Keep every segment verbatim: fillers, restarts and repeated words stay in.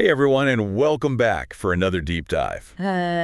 Hey everyone, and welcome back for another deep dive.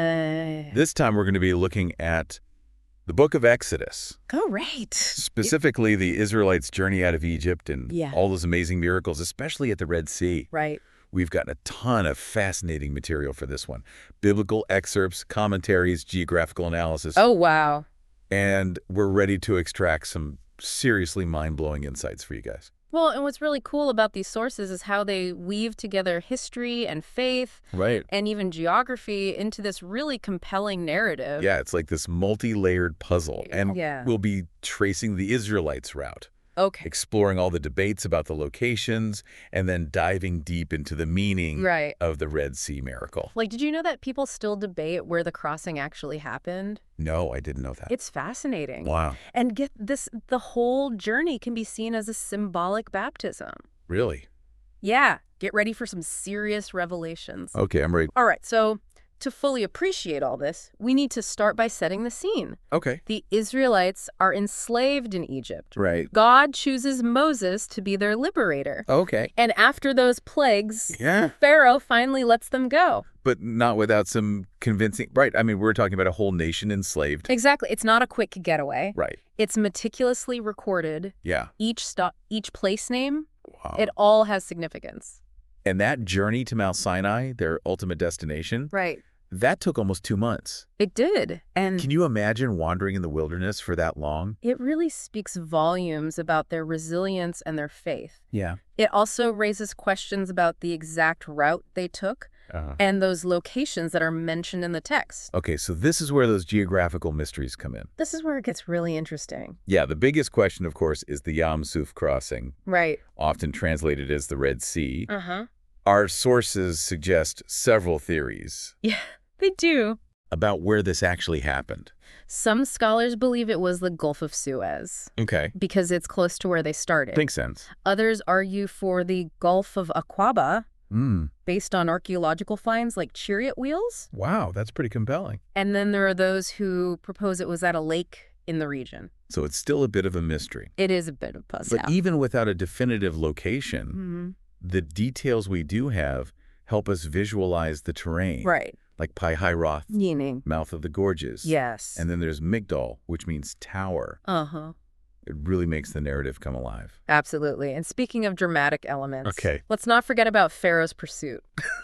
Uh, This time we're going to be looking at the book of Exodus, oh, right. specifically the Israelites' journey out of Egypt and Yeah. all those amazing miracles, especially at the Red Sea. Right. We've gotten a ton of fascinating material for this one. Biblical excerpts, commentaries, geographical analysis, Oh, wow. and we're ready to extract some seriously mind-blowing insights for you guys. Well, and what's really cool about these sources is how they weave together history and faith Right. and even geography into this really compelling narrative. Yeah, it's like this multi-layered puzzle, and Yeah. we'll be tracing the Israelites' route, Okay. exploring all the debates about the locations, and then diving deep into the meaning Right. of the Red Sea miracle. Like, did you know that people still debate where the crossing actually happened? No, I didn't know that. It's fascinating. Wow. And get this, the whole journey can be seen as a symbolic baptism. Really? Yeah. Get ready for some serious revelations. Okay, I'm ready. All right, so to fully appreciate all this, we need to start by setting the scene. Okay. The Israelites are enslaved in Egypt. Right. God chooses Moses to be their liberator. Okay. And after those plagues, Yeah. Pharaoh finally lets them go. But not without some convincing... Right, I mean, we're talking about a whole nation enslaved. Exactly. It's not a quick getaway. Right. It's meticulously recorded. Yeah. Each stop, each place name, Wow. it all has significance. And that journey to Mount Sinai, their ultimate destination, Right. that took almost two months. It did. And Can you imagine wandering in the wilderness for that long? it really speaks volumes about their resilience and their faith. Yeah. It also raises questions about the exact route they took Uh, and those locations that are mentioned in the text. okay, so this is where those geographical mysteries come in. This is where it gets really interesting. Yeah, the biggest question, of course, is the Yam Suf crossing, Right. often translated as the Red Sea. Uh-huh. Our sources suggest several theories Yeah, they do. about where this actually happened. Some scholars believe it was the Gulf of Suez Okay. because it's close to where they started. Makes sense. Others argue for the Gulf of Aqaba Mm. based on archaeological finds like chariot wheels. Wow, that's pretty compelling. And then there are those who propose it was at a lake in the region. So it's still a bit of a mystery. It is a bit of a puzzle. But even without a definitive location, hmm the details we do have help us visualize the terrain. Right. Like Pi Hahiroth, Meaning. mouth of the gorges. Yes. And then there's Migdal, which means tower. Uh-huh. It really makes the narrative come alive. Absolutely. And speaking of dramatic elements, Okay. let's not forget about Pharaoh's pursuit.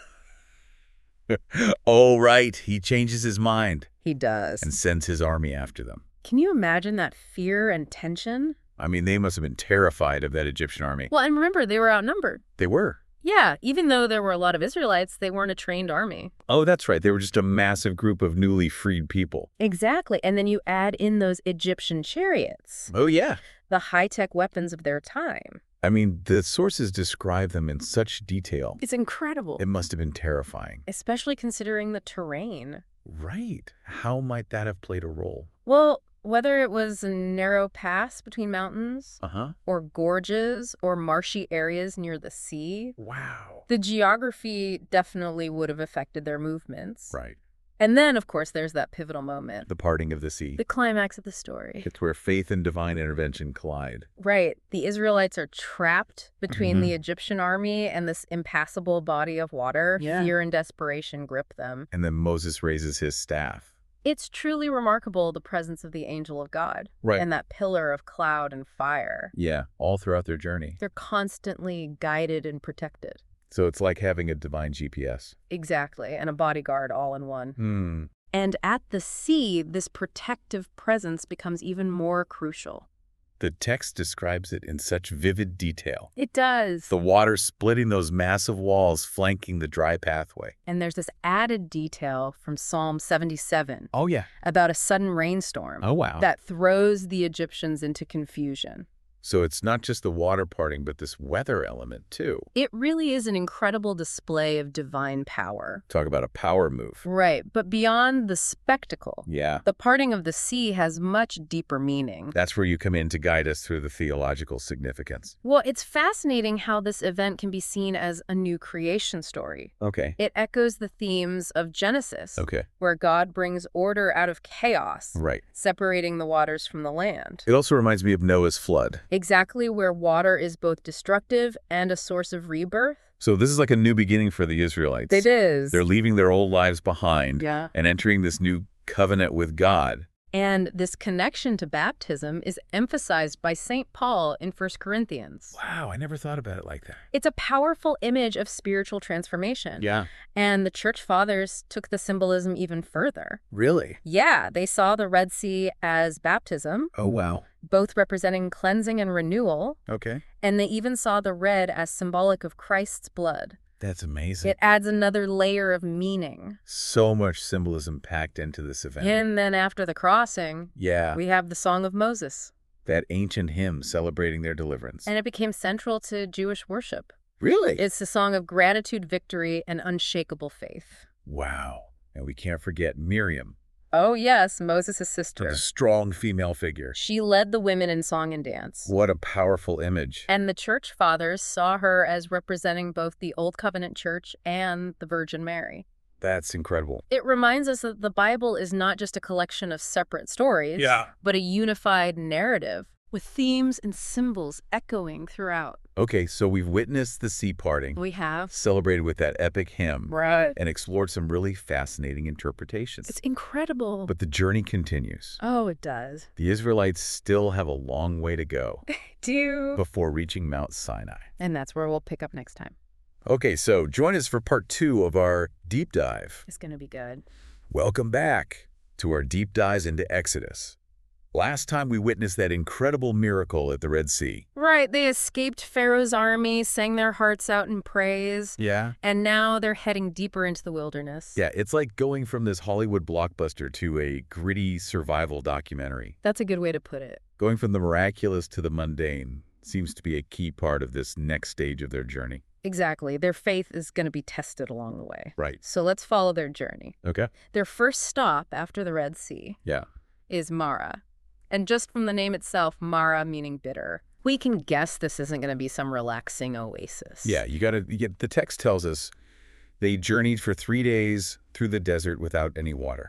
Oh, right. He changes his mind He does. and sends his army after them. Can you imagine that fear and tension? I mean, they must have been terrified of that Egyptian army. Well, and remember, they were outnumbered. They were. Yeah, even though there were a lot of Israelites, they weren't a trained army. Oh, that's right. They were just a massive group of newly freed people. Exactly. And then you add in those Egyptian chariots, Oh, yeah. the high-tech weapons of their time. I mean, the sources describe them in such detail. It's incredible, It must have been terrifying. especially considering the terrain. Right. How might that have played a role? Well, whether it was a narrow pass between mountains, Uh-huh. or gorges, or marshy areas near the sea, Wow. the geography definitely would have affected their movements. Right. And then, of course, there's that pivotal moment, The parting of the sea. the climax of the story. It's where faith and divine intervention collide. Right. The Israelites are trapped between Mhm. the Egyptian army and this impassable body of water. Yeah. Fear and desperation grip them. And then Moses raises his staff. It's truly remarkable, the presence of the angel of God. Right. And that pillar of cloud and fire. Yeah, all throughout their journey. They're constantly guided and protected. So it's like having a divine G P S. Exactly. And a bodyguard all in one. Hmm. And at the sea, this protective presence becomes even more crucial. The text describes it in such vivid detail. It does. The water splitting those massive walls flanking the dry pathway. And there's this added detail from Psalm seventy-seven Oh, yeah. about a sudden rainstorm Oh, wow. that throws the Egyptians into confusion. So it's not just the water parting, but this weather element, too. It really is an incredible display of divine power. Talk about a power move. Right, but beyond the spectacle, Yeah. the parting of the sea has much deeper meaning. That's where you come in to guide us through the theological significance. Well, it's fascinating how this event can be seen as a new creation story. Okay. It echoes the themes of Genesis, Okay. where God brings order out of chaos, Right. separating the waters from the land. It also reminds me of Noah's flood. Exactly where water is both destructive and a source of rebirth. So this is like a new beginning for the Israelites. It is. They're leaving their old lives behind Yeah. and entering this new covenant with God. And this connection to baptism is emphasized by Saint Paul in First Corinthians. Wow, I never thought about it like that. It's a powerful image of spiritual transformation. Yeah. And the church fathers took the symbolism even further. Really? Yeah, they saw the Red Sea as baptism, Oh, wow. both representing cleansing and renewal, Okay. and they even saw the red as symbolic of Christ's blood. That's amazing. It adds another layer of meaning. So much symbolism packed into this event. And then after the crossing, Yeah, we have the Song of Moses, that ancient hymn celebrating their deliverance. and it became central to Jewish worship. Really? It's a song of gratitude, victory, and unshakable faith. Wow. And we can't forget Miriam, Oh yes, Moses' sister. a strong female figure. She led the women in song and dance. What a powerful image. And the church fathers saw her as representing both the Old Covenant Church and the Virgin Mary. That's incredible. It reminds us that the Bible is not just a collection of separate stories, Yeah. but a unified narrative with themes and symbols echoing throughout. Okay, so we've witnessed the sea parting, We have. celebrated with that epic hymn, Right. and explored some really fascinating interpretations. It's incredible. But the journey continues. Oh, it does. The Israelites still have a long way to go Do. before reaching Mount Sinai. And that's where we'll pick up next time. Okay, so join us for part two of our deep dive. It's going to be good. Welcome back to our deep dives into Exodus. Last time we witnessed that incredible miracle at the Red Sea. Right. They escaped Pharaoh's army, sang their hearts out in praise, Yeah? and now they're heading deeper into the wilderness. Yeah, it's like going from this Hollywood blockbuster to a gritty survival documentary. That's a good way to put it. Going from the miraculous to the mundane seems to be a key part of this next stage of their journey. Exactly. Their faith is going to be tested along the way. Right. So let's follow their journey. Okay. Their first stop after the Red Sea Yeah. is Mara. And just from the name itself, Mara meaning bitter, we can guess this isn't going to be some relaxing oasis. Yeah, you got to get the text tells us they journeyed for three days through the desert without any water.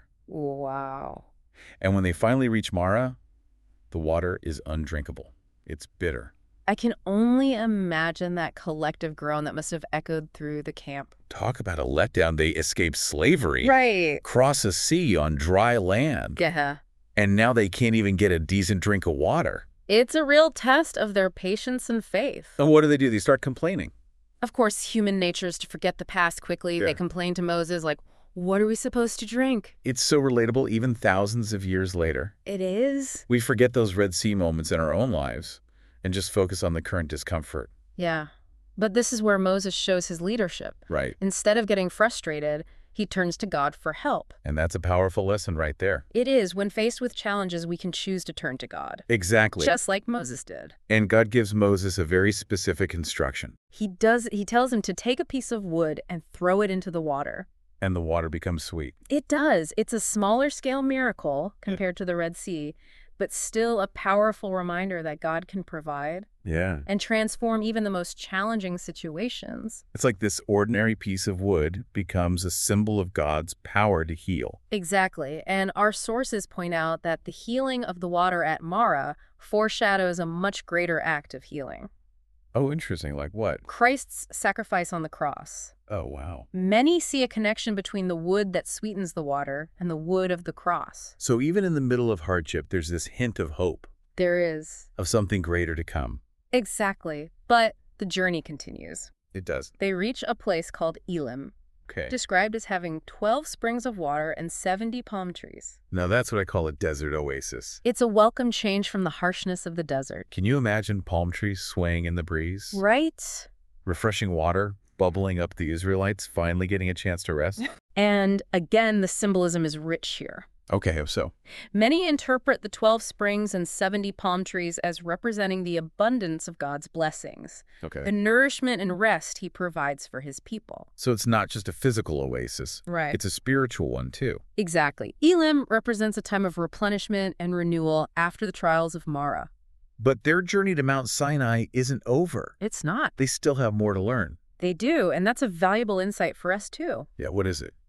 Wow. And when they finally reach Mara, the water is undrinkable. It's bitter. I can only imagine that collective groan that must have echoed through the camp. Talk about a letdown. They escaped slavery, Right. cross a sea on dry land, Yeah. and now they can't even get a decent drink of water. It's a real test of their patience and faith. And what do they do? They start complaining. Of course, human nature is to forget the past quickly. Sure. They complain to Moses, like, what are we supposed to drink? It's so relatable even thousands of years later. It is. We forget those Red Sea moments in our own lives and just focus on the current discomfort. Yeah. But this is where Moses shows his leadership. Right. Instead of getting frustrated, he turns to God for help. And that's a powerful lesson right there. It is. When faced with challenges, we can choose to turn to God. Exactly. Just like Moses did. And God gives Moses a very specific instruction. He does. He tells him to take a piece of wood and throw it into the water. And the water becomes sweet. It does. It's a smaller scale miracle compared to the Red Sea, but still a powerful reminder that God can provide Yeah. and transform even the most challenging situations. It's like this ordinary piece of wood becomes a symbol of God's power to heal. Exactly. And our sources point out that the healing of the water at Mara foreshadows a much greater act of healing. Oh, interesting. Like what? Christ's sacrifice on the cross. Oh, wow. Many see a connection between the wood that sweetens the water and the wood of the cross. So even in the middle of hardship, there's this hint of hope, There is. of something greater to come. Exactly. But the journey continues. It does. They reach a place called Elim, Okay. described as having twelve springs of water and seventy palm trees. Now that's what I call a desert oasis. It's a welcome change from the harshness of the desert. Can you imagine palm trees swaying in the breeze? Right? Refreshing water bubbling up, the Israelites finally getting a chance to rest? And again, the symbolism is rich here. Okay, how so? Many interpret the twelve springs and seventy palm trees as representing the abundance of God's blessings, Okay. the nourishment and rest he provides for his people. So it's not just a physical oasis. Right. It's a spiritual one, too. Exactly. Elim represents a time of replenishment and renewal after the trials of Mara. But their journey to Mount Sinai isn't over. It's not. They still have more to learn. They do, and that's a valuable insight for us too. Yeah, what is it?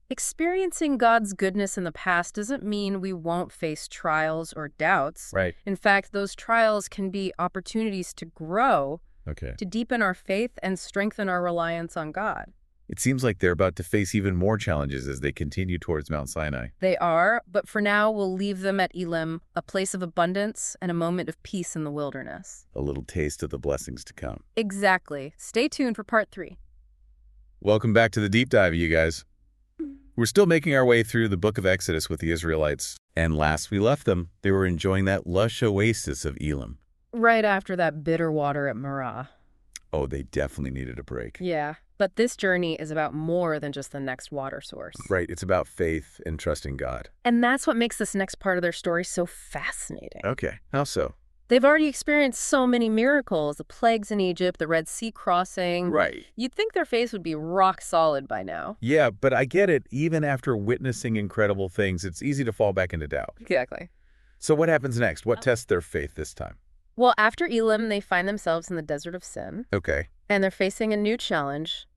Experiencing God's goodness in the past doesn't mean we won't face trials or doubts. Right. In fact, those trials can be opportunities to grow, Okay. to deepen our faith and strengthen our reliance on God. It seems like they're about to face even more challenges as they continue towards Mount Sinai. They are, but for now we'll leave them at Elim, a place of abundance and a moment of peace in the wilderness. A little taste of the blessings to come. Exactly. Stay tuned for part three. Welcome back to the deep dive, you guys. We're still making our way through the book of Exodus with the Israelites. And last we left them, they were enjoying that lush oasis of Elim. Right after that bitter water at Marah. Oh, they definitely needed a break. Yeah, but this journey is about more than just the next water source. Right, it's about faith and trusting God. And that's what makes this next part of their story so fascinating. Okay, how so? They've already experienced so many miracles, the plagues in Egypt, the Red Sea crossing. Right. You'd think their faith would be rock solid by now. Yeah, but I get it. Even after witnessing incredible things, it's easy to fall back into doubt. Exactly. So what happens next? What tests their faith this time? Well, after Elim, they find themselves in the desert of Sin, Okay. and they're facing a new challenge: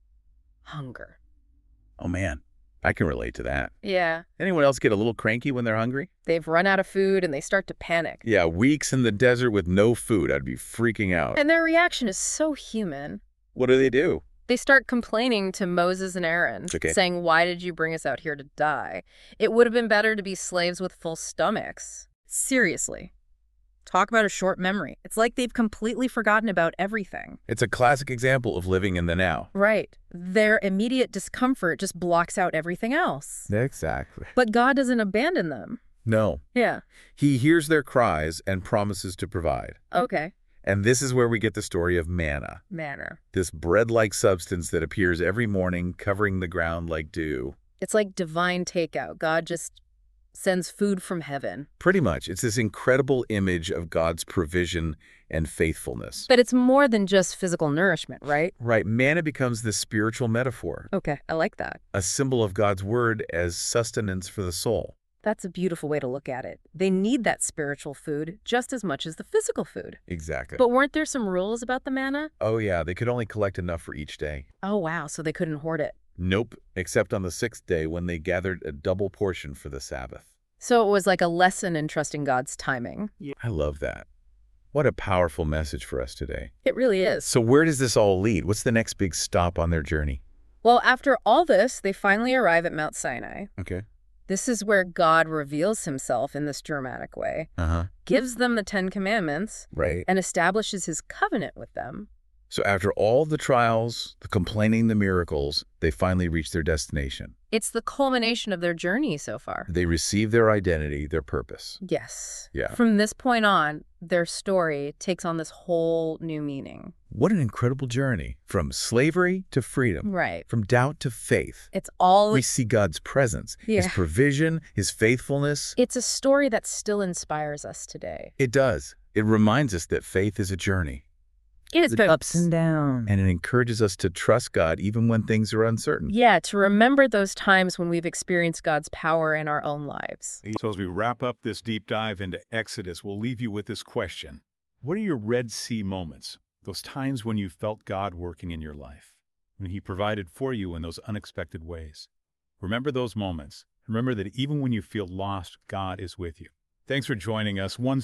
hunger. Oh, man. I can relate to that. Yeah, Anyone else get a little cranky when they're hungry? they've run out of food and they start to panic. Yeah, weeks in the desert with no food. I'd be freaking out. And their reaction is so human. What do they do? They start complaining to Moses and Aaron, Okay. saying, "Why did you bring us out here to die? It would have been better to be slaves with full stomachs." Seriously. Talk about a short memory. It's like they've completely forgotten about everything. It's a classic example of living in the now. Right. Their immediate discomfort just blocks out everything else. Exactly. But God doesn't abandon them. No. Yeah. He hears their cries and promises to provide. Okay. And this is where we get the story of manna, Manner. this bread-like substance that appears every morning, covering the ground like dew. It's like divine takeout. God just sends food from heaven. Pretty much, it's this incredible image of God's provision and faithfulness. But it's more than just physical nourishment, right? Right, manna becomes this spiritual metaphor, Okay, I like that. a symbol of God's word as sustenance for the soul. That's a beautiful way to look at it. They need that spiritual food just as much as the physical food. Exactly. But weren't there some rules about the manna? Oh yeah, they could only collect enough for each day. Oh, wow, so they couldn't hoard it. Nope, except on the sixth day when they gathered a double portion for the Sabbath. So it was like a lesson in trusting God's timing. I love that. What a powerful message for us today. It really is. So where does this all lead? What's the next big stop on their journey? Well, after all this, they finally arrive at Mount Sinai. Okay. This is where God reveals himself in this dramatic way, Uh-huh. gives them the Ten Commandments, Right. and establishes his covenant with them. So after all the trials, the complaining, the miracles, they finally reach their destination. It's the culmination of their journey so far. They receive their identity, their purpose. Yes. Yeah. From this point on, their story takes on this whole new meaning. What an incredible journey. From slavery to freedom. Right. From doubt to faith. It's all... We see God's presence, His Yeah. provision, His faithfulness. It's a story that still inspires us today. It does. It reminds us that faith is a journey. It's The ups and downs. And it encourages us to trust God even when things are uncertain. Yeah, to remember those times when we've experienced God's power in our own lives. So as we wrap up this deep dive into Exodus, we'll leave you with this question. What are your Red Sea moments? Those times when you felt God working in your life, when He provided for you in those unexpected ways. Remember those moments. Remember that even when you feel lost, God is with you. Thanks for joining us. One